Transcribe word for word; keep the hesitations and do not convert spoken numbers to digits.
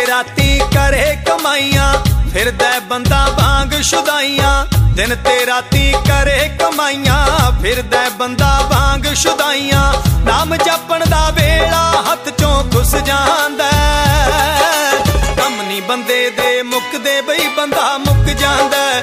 राती करे कमाइयां फिरदा बंदा वांग शुदाइयां। दिन ते राती करे कमाइयां फिरदा बंदा वांग शुदाइयां। नाम जपण दा वेला हथ चों खुस जांदा कम नी बंदे दे मुकदे बई बंदा मुक जांदा।